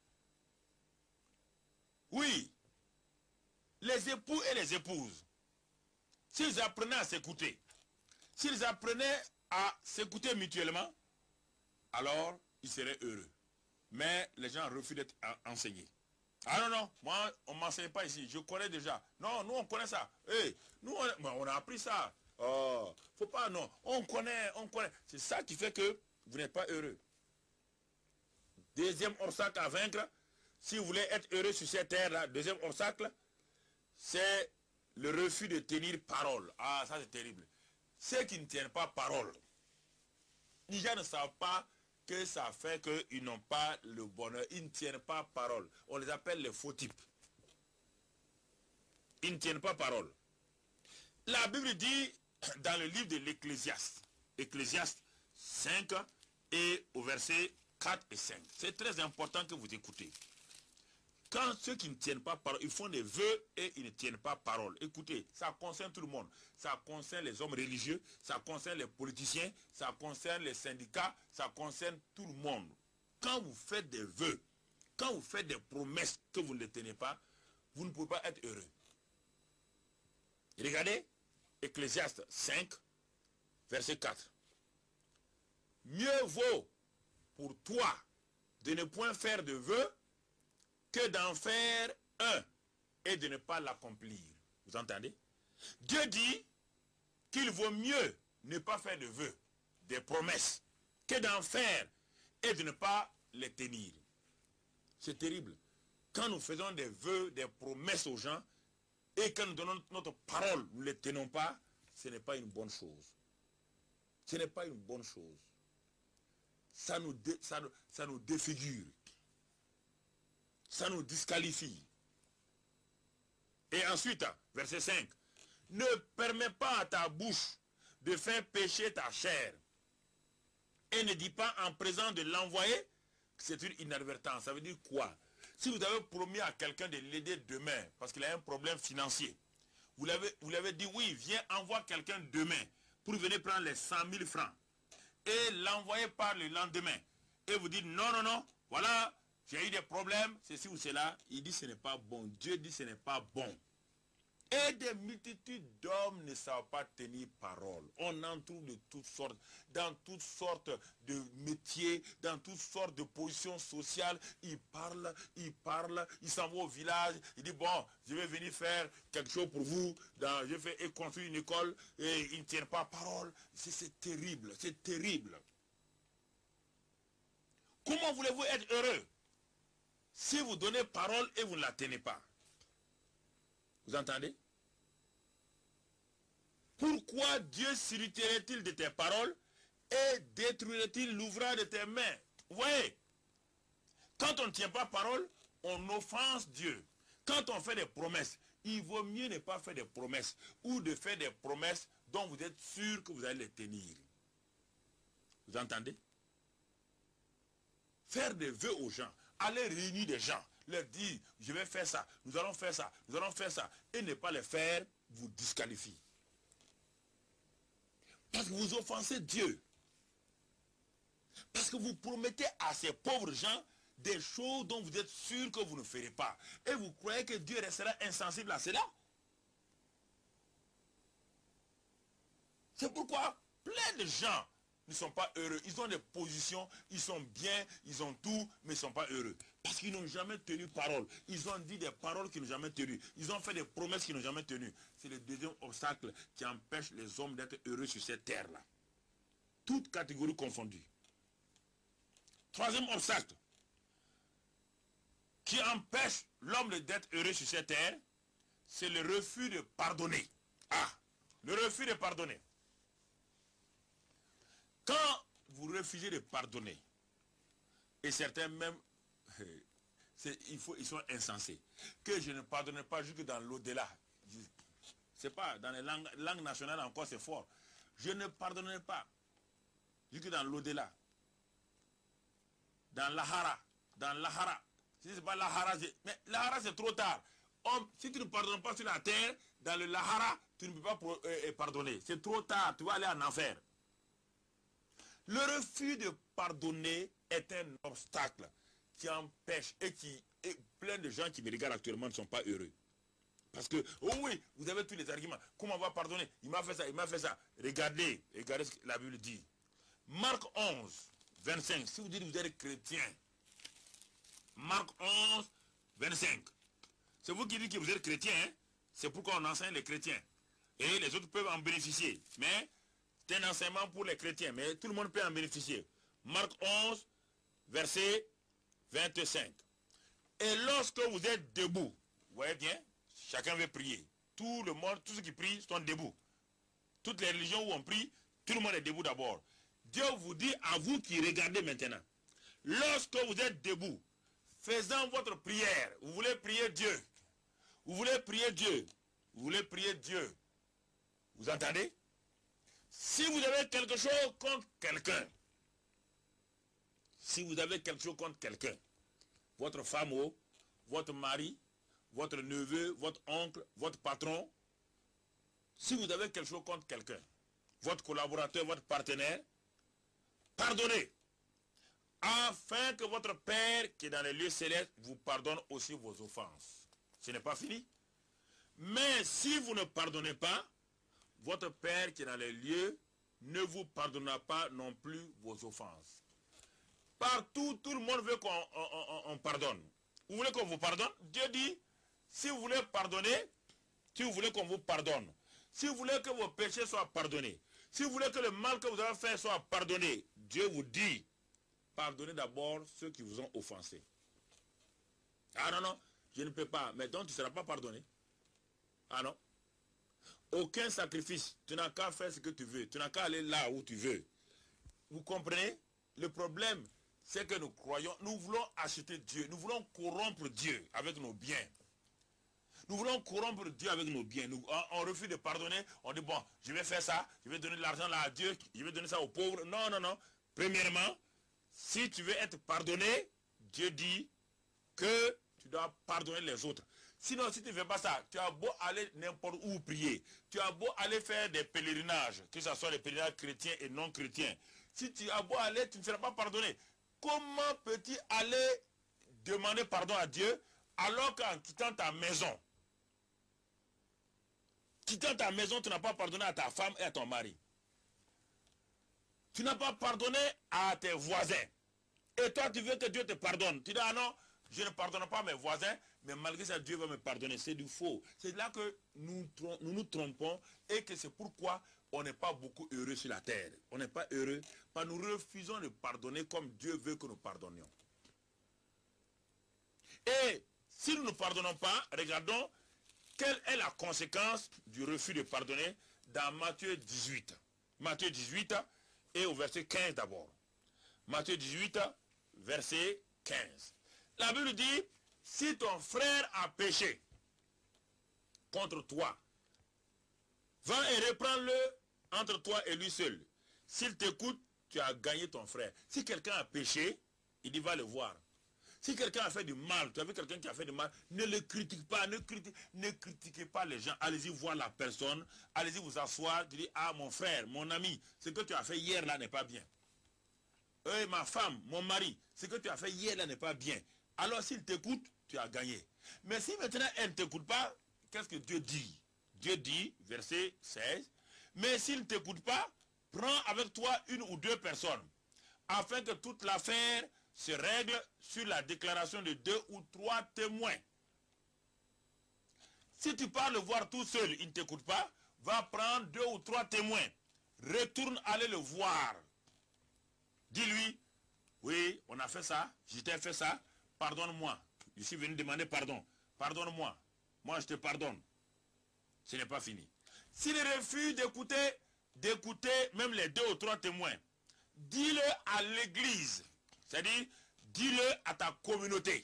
Oui. Les époux et les épouses, s'ils apprenaient à s'écouter, s'ils apprenaient à s'écouter mutuellement, alors ils seraient heureux. Mais les gens refusent d'être enseignés. Ah non, non, moi on ne m'enseigne pas ici, je connais déjà. Non, nous on connaît ça. Hey, nous on a appris ça. Oh, faut pas, non, on connaît. C'est ça qui fait que vous n'êtes pas heureux. Deuxième obstacle à vaincre, si vous voulez être heureux sur cette terre-là, deuxième obstacle, c'est le refus de tenir parole. Ah, ça c'est terrible. Ceux qui ne tiennent pas parole, les gens ne savent pas que ça fait qu'ils n'ont pas le bonheur. Ils ne tiennent pas parole. On les appelle les faux types. Ils ne tiennent pas parole. La Bible dit dans le livre de l'Ecclésiaste, Ecclésiaste 5 et au verset 4 et 5. C'est très important que vous écoutez. Quand ceux qui ne tiennent pas parole, ils font des vœux et ils ne tiennent pas parole. Écoutez, ça concerne tout le monde. Ça concerne les hommes religieux, ça concerne les politiciens, ça concerne les syndicats, ça concerne tout le monde. Quand vous faites des vœux, quand vous faites des promesses que vous ne les tenez pas, vous ne pouvez pas être heureux. Regardez, Ecclésiaste 5, verset 4. Mieux vaut pour toi de ne point faire de vœux que d'en faire un et de ne pas l'accomplir. Vous entendez? Dieu dit qu'il vaut mieux ne pas faire de vœux, des promesses, que d'en faire et de ne pas les tenir. C'est terrible. Quand nous faisons des vœux, des promesses aux gens, et quand nous donnons notre parole, nous ne les tenons pas, ce n'est pas une bonne chose. Ce n'est pas une bonne chose. Ça nous défigure. Ça nous disqualifie. Et ensuite, verset 5. Ne permets pas à ta bouche de faire pécher ta chair. Et ne dis pas en présence de l'envoyé que c'est une inadvertance. Ça veut dire quoi? Si vous avez promis à quelqu'un de l'aider demain, parce qu'il a un problème financier, vous l'avez dit, oui, viens, envoie quelqu'un demain pour venir prendre les 100 000 francs. Et l'envoyer par le lendemain. Et vous dites, non, non, non, voilà, j'ai eu des problèmes, ceci ou cela. Il dit, ce n'est pas bon. Dieu dit, ce n'est pas bon. Et des multitudes d'hommes ne savent pas tenir parole. On en trouve de toutes sortes, dans toutes sortes de métiers, dans toutes sortes de positions sociales. Ils parlent, ils s'en vont au village, ils disent, bon, je vais venir faire quelque chose pour vous, je vais construire une école, et ils ne tiennent pas parole. C'est terrible, c'est terrible. Comment voulez-vous être heureux si vous donnez parole et vous ne la tenez pas? Vous entendez? Pourquoi Dieu s'irriterait-il de tes paroles et détruirait-il l'ouvrage de tes mains? Vous voyez, quand on ne tient pas parole, on offense Dieu. Quand on fait des promesses, il vaut mieux ne pas faire des promesses ou de faire des promesses dont vous êtes sûr que vous allez les tenir. Vous entendez? faire des vœux aux gens, aller réunir des gens, leur dire, je vais faire ça, nous allons faire ça, nous allons faire ça, et ne pas le faire, vous disqualifie. Parce que vous offensez Dieu. Parce que vous promettez à ces pauvres gens des choses dont vous êtes sûr que vous ne ferez pas. Et vous croyez que Dieu restera insensible à cela? C'est pourquoi plein de gens ne sont pas heureux. Ils ont des positions, ils sont bien, ils ont tout, mais ils ne sont pas heureux. Parce qu'ils n'ont jamais tenu parole. Ils ont dit des paroles qu'ils n'ont jamais tenues. Ils ont fait des promesses qu'ils n'ont jamais tenues. C'est le deuxième obstacle qui empêche les hommes d'être heureux sur cette terre-là. Toutes catégories confondues. Troisième obstacle qui empêche l'homme d'être heureux sur cette terre, c'est le refus de pardonner. Ah, le refus de pardonner. Quand vous refusez de pardonner, et certains même, ils sont insensés, que je ne pardonne pas jusque dans l'au-delà. C'est pas, dans les langues nationales encore c'est fort. Je ne pardonnerai pas jusque dans l'au-delà. Dans l'Ahara. Si ce n'est pas l'Ahara, mais l'Ahara c'est trop tard. Si tu ne pardonnes pas sur la terre, dans le l'Ahara, tu ne peux pas pardonner. C'est trop tard, tu vas aller en enfer. Le refus de pardonner est un obstacle qui empêche et plein de gens qui me regardent actuellement ne sont pas heureux. Parce que, oh oui, vous avez tous les arguments. Comment on va pardonner? Il m'a fait ça, il m'a fait ça. Regardez ce que la Bible dit. Marc 11, 25. Si vous dites que vous êtes chrétien, Marc 11, 25. C'est vous qui dites que vous êtes chrétien, hein? C'est pourquoi on enseigne les chrétiens. Et les autres peuvent en bénéficier. Mais c'est un enseignement pour les chrétiens, mais tout le monde peut en bénéficier. Marc 11, verset 25. Et lorsque vous êtes debout, vous voyez bien, chacun veut prier. Tout le monde, tous ceux qui prient sont debout. Toutes les religions où on prie, tout le monde est debout d'abord. Dieu vous dit à vous qui regardez maintenant, lorsque vous êtes debout, faisant votre prière, vous voulez prier Dieu, vous voulez prier Dieu, vous voulez prier Dieu, vous entendez? Si vous avez quelque chose contre quelqu'un, si vous avez quelque chose contre quelqu'un, votre femme ou votre mari, votre neveu, votre oncle, votre patron, si vous avez quelque chose contre quelqu'un, votre collaborateur, votre partenaire, pardonnez, afin que votre Père qui est dans les lieux célestes vous pardonne aussi vos offenses. Ce n'est pas fini. Mais si vous ne pardonnez pas, votre Père qui est dans les lieux ne vous pardonnera pas non plus vos offenses. Partout, tout le monde veut qu'on pardonne. Vous voulez qu'on vous pardonne? Dieu dit, si vous voulez pardonner, si vous voulez qu'on vous pardonne, si vous voulez que vos péchés soient pardonnés, si vous voulez que le mal que vous avez fait soit pardonné, Dieu vous dit, pardonnez d'abord ceux qui vous ont offensé. Ah non, non, je ne peux pas. Mais donc tu ne seras pas pardonné. Ah non. Aucun sacrifice. Tu n'as qu'à faire ce que tu veux. Tu n'as qu'à aller là où tu veux. Vous comprenez? Le problème, c'est que nous croyons, nous voulons acheter Dieu. Nous voulons corrompre Dieu avec nos biens. Nous voulons corrompre Dieu avec nos biens. On refuse de pardonner. On dit, bon, je vais faire ça. Je vais donner de l'argent là à Dieu. Je vais donner ça aux pauvres. Non, non, non. Premièrement, si tu veux être pardonné, Dieu dit que tu dois pardonner les autres. Sinon, si tu ne fais pas ça, tu as beau aller n'importe où prier, tu as beau aller faire des pèlerinages, que ce soit des pèlerinages chrétiens et non chrétiens. Si tu as beau aller, tu ne seras pas pardonné. Comment peux-tu aller demander pardon à Dieu alors qu'en quittant ta maison, tu n'as pas pardonné à ta femme et à ton mari. Tu n'as pas pardonné à tes voisins. Et toi, tu veux que Dieu te pardonne. Tu dis, ah non, je ne pardonne pas à mes voisins, mais malgré ça, Dieu va me pardonner. C'est du faux. C'est là que nous trompons et que c'est pourquoi on n'est pas beaucoup heureux sur la terre. On n'est pas heureux parce que nous refusons de pardonner comme Dieu veut que nous pardonnions. Et si nous ne pardonnons pas, regardons quelle est la conséquence du refus de pardonner dans Matthieu 18. Matthieu 18 et au verset 15 d'abord. Matthieu 18, verset 15. La Bible dit, si ton frère a péché contre toi, va et reprends-le entre toi et lui seul. S'il t'écoute, tu as gagné ton frère. Si quelqu'un a péché, Il dit, va le voir. Si quelqu'un a fait du mal, tu as vu quelqu'un qui a fait du mal, ne le critique pas, ne critiquez pas les gens. Allez-y voir la personne, allez-y vous asseoir, tu dis, ah mon frère, mon ami, ce que tu as fait hier là n'est pas bien. Ma femme, mon mari, ce que tu as fait hier là n'est pas bien. Alors s'il t'écoute, tu as gagné. Mais si maintenant elle ne t'écoute pas, qu'est-ce que Dieu dit? Dieu dit, verset 16, mais s'il ne t'écoute pas, prends avec toi une ou deux personnes, afin que toute l'affaire se règle sur la déclaration de 2 ou 3 témoins. Si tu pars le voir tout seul, il ne t'écoute pas, va prendre 2 ou 3 témoins. Retourne aller le voir. Dis-lui, oui, on a fait ça, je t'ai fait ça, pardonne-moi. Je suis venu demander pardon. Pardonne-moi. Moi, je te pardonne. Ce n'est pas fini. S'il refuse d'écouter même les 2 ou 3 témoins, dis-le à l'église. C'est-à-dire, dis-le à ta communauté.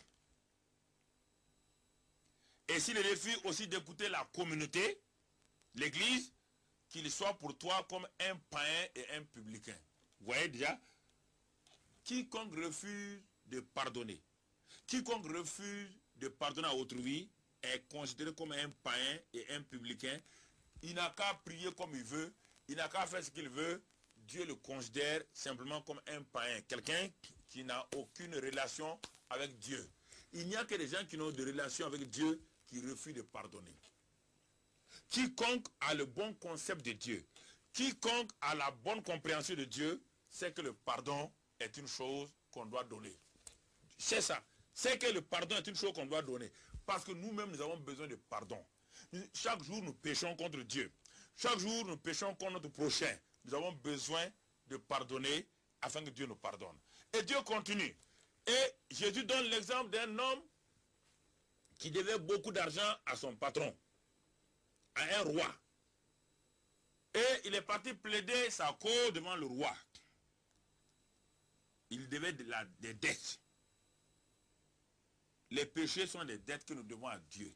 Et s'il refuse aussi d'écouter la communauté, l'église, qu'il soit pour toi comme un païen et un publicain. Vous voyez déjà, quiconque refuse de pardonner, quiconque refuse de pardonner à autrui, est considéré comme un païen et un publicain. Il n'a qu'à prier comme il veut, il n'a qu'à faire ce qu'il veut. Dieu le considère simplement comme un païen, quelqu'un qui n'a aucune relation avec Dieu. Il n'y a que des gens qui n'ont de relation avec Dieu qui refusent de pardonner. Quiconque a le bon concept de Dieu, quiconque a la bonne compréhension de Dieu, sait que le pardon est une chose qu'on doit donner. C'est ça. C'est que le pardon est une chose qu'on doit donner. Parce que nous-mêmes, nous avons besoin de pardon. Chaque jour, nous péchons contre Dieu. Chaque jour, nous péchons contre notre prochain. Nous avons besoin de pardonner afin que Dieu nous pardonne. Et Dieu continue. Et Jésus donne l'exemple d'un homme qui devait beaucoup d'argent à son patron, à un roi. Et il est parti plaider sa cause devant le roi. Il devait des dettes. Les péchés sont des dettes que nous devons à Dieu.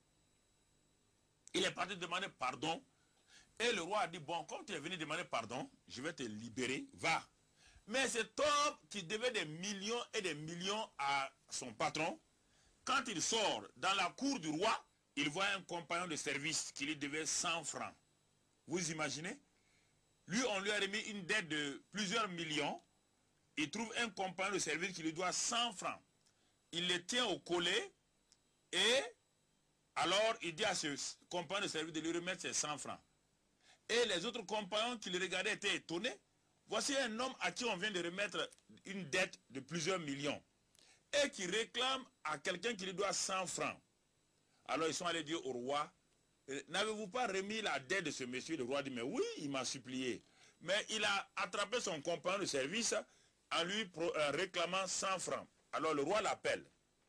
Il est parti demander pardon. Et le roi a dit, bon, comme tu es venu demander pardon, je vais te libérer, va. Mais cet homme qui devait des millions et des millions à son patron, quand il sort dans la cour du roi, il voit un compagnon de service qui lui devait 100 francs. Vous imaginez? Lui, on lui a remis une dette de plusieurs millions. Il trouve un compagnon de service qui lui doit 100 francs. Il le tient au collet et alors il dit à ce compagnon de service de lui remettre ses 100 francs. Et les autres compagnons qui le regardaient étaient étonnés. Voici un homme à qui on vient de remettre une dette de plusieurs millions et qui réclame à quelqu'un qui lui doit 100 francs. Alors ils sont allés dire au roi, n'avez-vous pas remis la dette de ce monsieur? Le roi dit, mais oui, il m'a supplié. Mais il a attrapé son compagnon de service en lui réclamant 100 francs. Alors le roi l'appelle.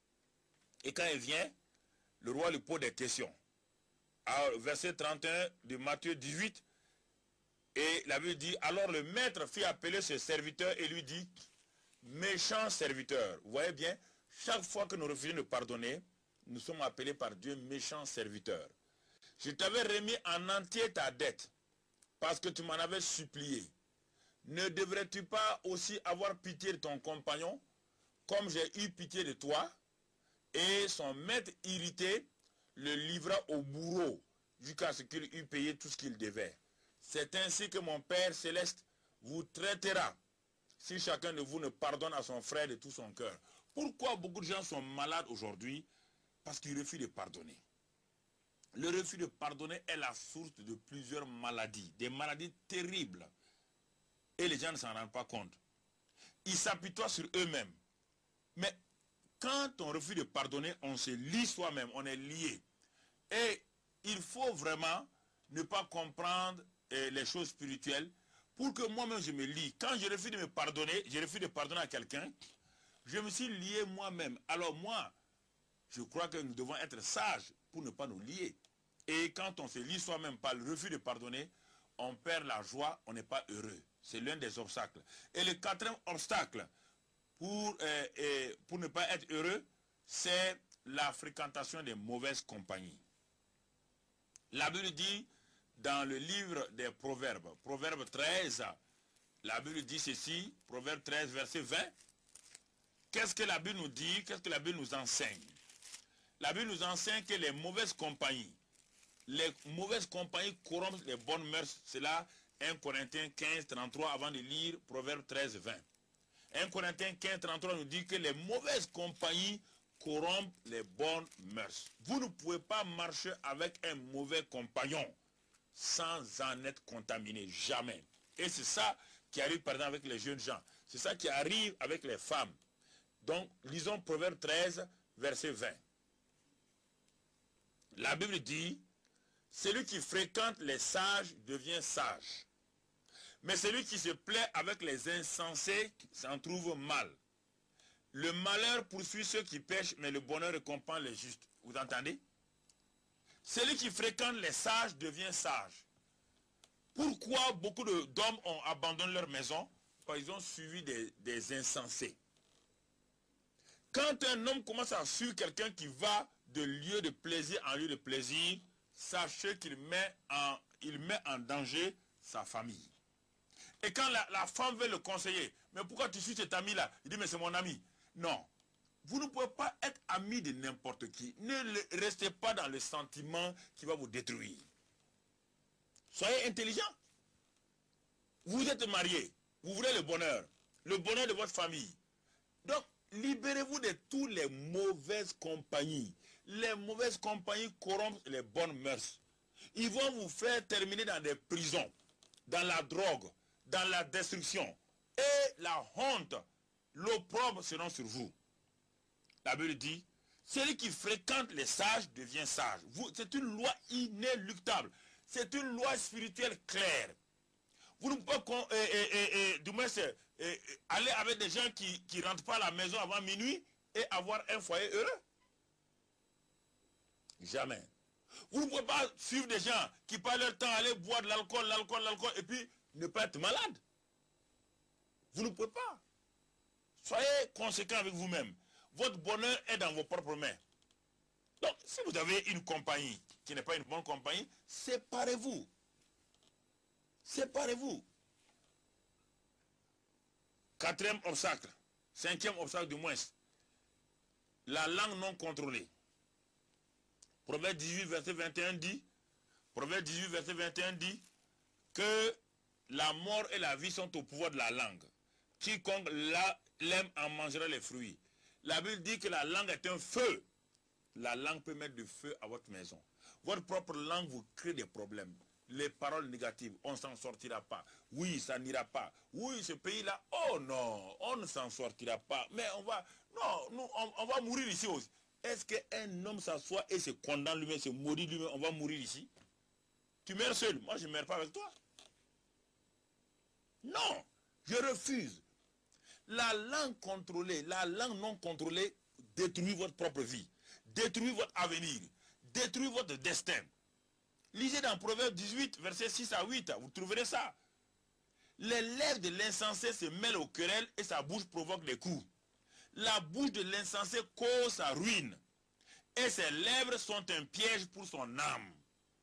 Et quand il vient, le roi lui pose des questions. Alors, verset 31 de Matthieu 18, et la Bible dit, alors le maître fit appeler ce serviteur et lui dit, méchant serviteur. Vous voyez bien, chaque fois que nous refusons de pardonner, nous sommes appelés par Dieu méchant serviteur. Je t'avais remis en entier ta dette, parce que tu m'en avais supplié. Ne devrais-tu pas aussi avoir pitié de ton compagnon, comme j'ai eu pitié de toi? Et son maître irrité le livra au bourreau, jusqu'à ce qu'il eût payé tout ce qu'il devait. C'est ainsi que mon Père Céleste vous traitera, si chacun de vous ne pardonne à son frère de tout son cœur. Pourquoi beaucoup de gens sont malades aujourd'hui? Parce qu'ils refusent de pardonner. Le refus de pardonner est la source de plusieurs maladies, des maladies terribles. Et les gens ne s'en rendent pas compte. Ils s'apitoient sur eux-mêmes. Mais quand on refuse de pardonner, on se lie soi-même, on est lié. Et il faut vraiment ne pas comprendre les choses spirituelles pour que moi-même je me lie. Quand je refuse de me pardonner, je refuse de pardonner à quelqu'un, je me suis lié moi-même. Alors moi, je crois que nous devons être sages pour ne pas nous lier. Et quand on se lie soi-même par le refus de pardonner, on perd la joie, on n'est pas heureux. C'est l'un des obstacles. Et le quatrième obstacle pour ne pas être heureux, c'est la fréquentation des mauvaises compagnies. La Bible dit dans le livre des Proverbes, Proverbe 13, la Bible dit ceci, Proverbe 13, verset 20, qu'est-ce que la Bible nous dit? Qu'est-ce que la Bible nous enseigne? La Bible nous enseigne que les mauvaises compagnies corrompent les bonnes mœurs. C'est là 1 Corinthiens 15, 33 avant de lire Proverbe 13, 20. 1 Corinthiens 15, 33 nous dit que les mauvaises compagnies corrompent les bonnes mœurs. Vous ne pouvez pas marcher avec un mauvais compagnon sans en être contaminé, jamais. Et c'est ça qui arrive par exemple avec les jeunes gens. C'est ça qui arrive avec les femmes. Donc, lisons Proverbe 13, verset 20. La Bible dit, celui qui fréquente les sages devient sage. Mais celui qui se plaît avec les insensés s'en trouve mal. Le malheur poursuit ceux qui pêchent, mais le bonheur récompense les justes. Vous entendez? Celui qui fréquente les sages devient sage. Pourquoi beaucoup d'hommes ont abandonné leur maison? Parce qu'ils ont suivi des insensés. Quand un homme commence à suivre quelqu'un qui va de lieu de plaisir en lieu de plaisir, sachez qu'il met en danger sa famille. Et quand la femme veut le conseiller, mais pourquoi tu suis cet ami-là? Il dit, mais c'est mon ami. Non. Vous ne pouvez pas être ami de n'importe qui. Ne restez pas dans le sentiment qui va vous détruire. Soyez intelligent. Vous êtes marié. Vous voulez le bonheur de votre famille. Donc, libérez-vous de toutes les mauvaises compagnies. Les mauvaises compagnies corrompent les bonnes mœurs. Ils vont vous faire terminer dans des prisons, dans la drogue, dans la destruction. Et la honte, l'opprobre seront sur vous. La Bible dit, celui qui fréquente les sages devient sage. C'est une loi inéluctable. C'est une loi spirituelle claire. Vous ne pouvez pas aller avec des gens qui ne rentrent pas à la maison avant minuit et avoir un foyer heureux. Jamais. Vous ne pouvez pas suivre des gens qui passent leur temps à aller boire de l'alcool, et puis ne pas être malade. Vous ne pouvez pas. Soyez conséquents avec vous-même. Votre bonheur est dans vos propres mains. Donc, si vous avez une compagnie qui n'est pas une bonne compagnie, séparez-vous. Séparez-vous. Quatrième obstacle. Cinquième obstacle du moins. La langue non contrôlée. Proverbe 18, verset 21 dit, Proverbe 18, verset 21 dit que la mort et la vie sont au pouvoir de la langue. Quiconque l'aime en mangera les fruits. La Bible dit que la langue est un feu. La langue peut mettre du feu à votre maison. Votre propre langue vous crée des problèmes. Les paroles négatives, on ne s'en sortira pas. Oui, ça n'ira pas. Oui, ce pays-là, oh non, on ne s'en sortira pas. Mais on va mourir ici aussi. Est-ce qu'un homme s'assoit et se condamne lui-même, se maudit lui-même, on va mourir ici? Tu meurs seul, moi je ne meurs pas avec toi. Non, je refuse. La langue contrôlée, la langue non contrôlée détruit votre propre vie, détruit votre avenir, détruit votre destin. Lisez dans Proverbe 18, versets 6 à 8, vous trouverez ça. Les lèvres de l'insensé se mêlent aux querelles et sa bouche provoque des coups. La bouche de l'insensé cause sa ruine et ses lèvres sont un piège pour son âme.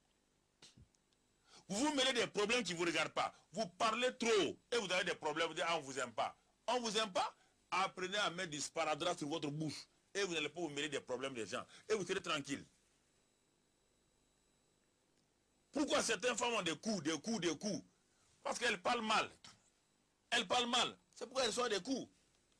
Vous vous mêlez des problèmes qui ne vous regardent pas. Vous parlez trop et vous avez des problèmes. Vous dites, ah, on ne vous aime pas. On ne vous aime pas? Apprenez à mettre du sparadrap sur votre bouche et vous n'allez pas vous mêler des problèmes des gens. Et vous serez tranquille. Pourquoi certaines femmes ont des coups? Parce qu'elles parlent mal. Elles parlent mal. C'est pourquoi elles ont des coups.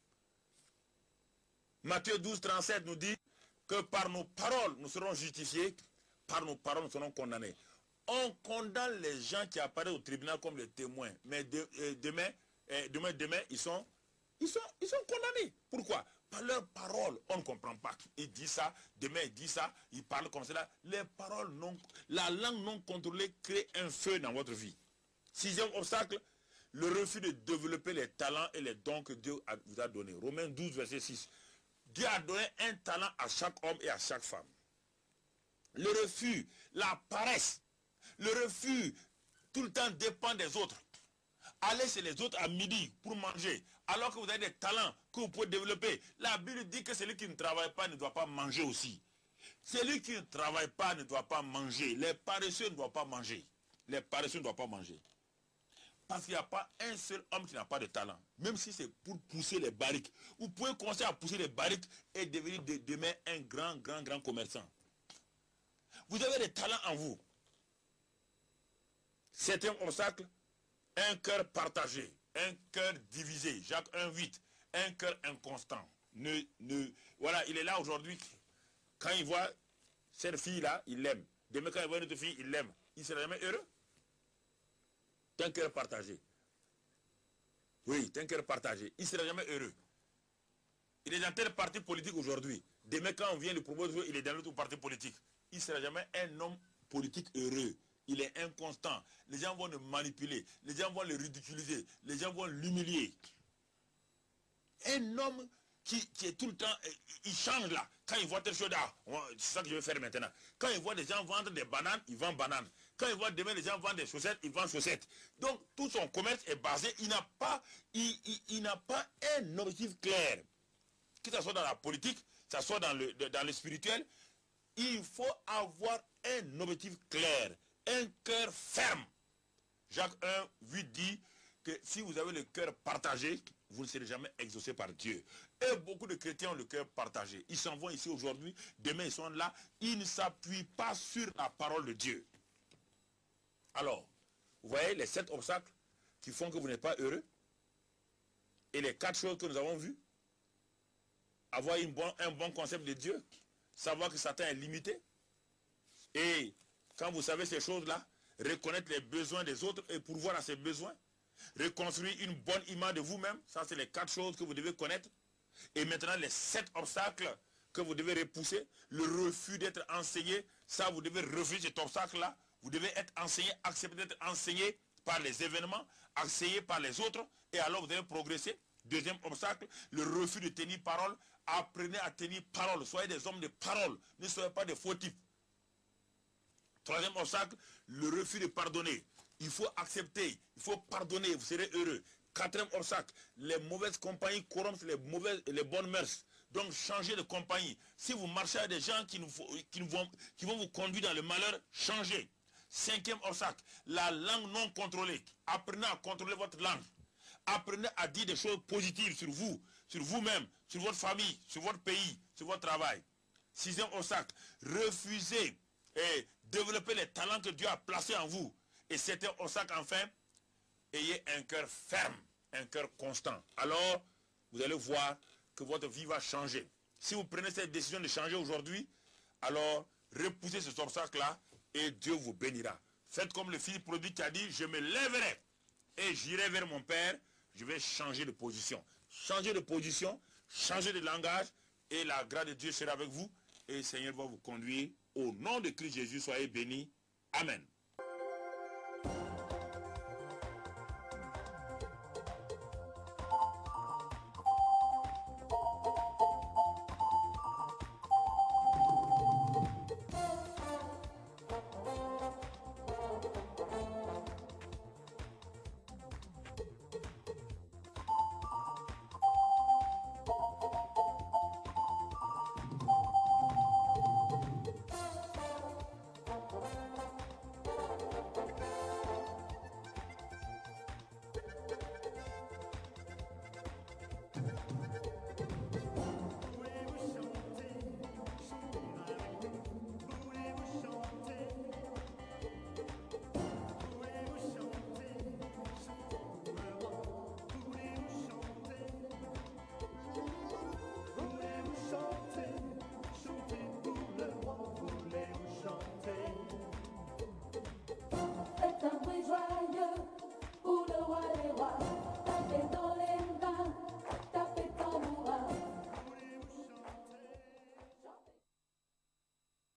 Matthieu 12, 37 nous dit que par nos paroles nous serons justifiés, par nos paroles nous serons condamnés. On condamne les gens qui apparaissent au tribunal comme les témoins, mais demain, ils sont condamnés. Pourquoi? Par leurs paroles, on ne comprend pas. Il dit ça, demain il dit ça, il parle comme cela. Les paroles la langue non contrôlée crée un feu dans votre vie. Sixième obstacle, le refus de développer les talents et les dons que Dieu vous a donnés. Romains 12, verset 6. Dieu a donné un talent à chaque homme et à chaque femme. Le refus, la paresse, le refus, tout le temps dépend des autres. Allez chez les autres à midi pour manger, alors que vous avez des talents que vous pouvez développer. La Bible dit que celui qui ne travaille pas ne doit pas manger aussi. Celui qui ne travaille pas ne doit pas manger. Les paresseux ne doivent pas manger. Les paresseux ne doivent pas manger. Parce qu'il n'y a pas un seul homme qui n'a pas de talent. Même si c'est pour pousser les barriques. Vous pouvez commencer à pousser les barriques et devenir demain un grand commerçant. Vous avez des talents en vous. Certains obstacles, un cœur partagé, un cœur divisé. Jacques 1,8, un cœur inconstant. Voilà, il est là aujourd'hui. Quand il voit cette fille-là, il l'aime. Demain, quand il voit une autre fille, il l'aime. Il ne sera jamais heureux. C'est un cœur partagé. Oui, c'est un cœur partagé. Il ne sera jamais heureux. Il est dans tel parti politique aujourd'hui. Demain, quand on vient le proposer, il est dans l'autre parti politique. Il ne sera jamais un homme politique heureux. Il est inconstant. Les gens vont le manipuler. Les gens vont le ridiculiser. Les gens vont l'humilier. Un homme qui est tout le temps, il change là. Quand il voit telle chose, c'est ça que je vais faire maintenant. Quand il voit des gens vendre des bananes, il vend bananes. Quand il voit demain les gens vendent des chaussettes, il vend chaussettes. Donc tout son commerce est basé, il n'a pas un objectif clair. Que ce soit dans la politique, que ce soit dans le spirituel, il faut avoir un objectif clair, un cœur ferme. Jacques 1,8 dit que si vous avez le cœur partagé, vous ne serez jamais exaucé par Dieu. Et beaucoup de chrétiens ont le cœur partagé. Ils s'en vont ici aujourd'hui, demain ils sont là, ils ne s'appuient pas sur la parole de Dieu. Alors, vous voyez les 7 obstacles qui font que vous n'êtes pas heureux, et les 4 choses que nous avons vues. Avoir un bon concept de Dieu, savoir que Satan est limité, et quand vous savez ces choses-là, reconnaître les besoins des autres et pourvoir à ces besoins, reconstruire une bonne image de vous-même, ça c'est les 4 choses que vous devez connaître, et maintenant les 7 obstacles que vous devez repousser, le refus d'être enseigné, ça vous devez refuser cet obstacle-là, vous devez être enseigné, accepter d'être enseigné par les événements, enseigné par les autres, et alors vous devez progresser. Deuxième obstacle, le refus de tenir parole. Apprenez à tenir parole. Soyez des hommes de parole. Ne soyez pas des faux types. Troisième obstacle, le refus de pardonner. Il faut accepter, il faut pardonner, vous serez heureux. Quatrième obstacle, les mauvaises compagnies corrompent les bonnes mœurs. Donc changez de compagnie. Si vous marchez avec des gens qui vont vous conduire dans le malheur, changez. Cinquième obstacle, la langue non contrôlée. Apprenez à contrôler votre langue. Apprenez à dire des choses positives sur vous, sur vous-même, sur votre famille, sur votre pays, sur votre travail. Sixième obstacle, refusez et développez les talents que Dieu a placés en vous. Et septième obstacle, enfin, ayez un cœur ferme, un cœur constant. Alors, vous allez voir que votre vie va changer. Si vous prenez cette décision de changer aujourd'hui, alors repoussez ce obstacle-là et Dieu vous bénira. Faites comme le fils prodigue qui a dit, je me lèverai et j'irai vers mon Père, je vais changer de position. Changer de position, changer de langage, et la grâce de Dieu sera avec vous, et le Seigneur va vous conduire. Au nom de Christ Jésus, soyez bénis. Amen.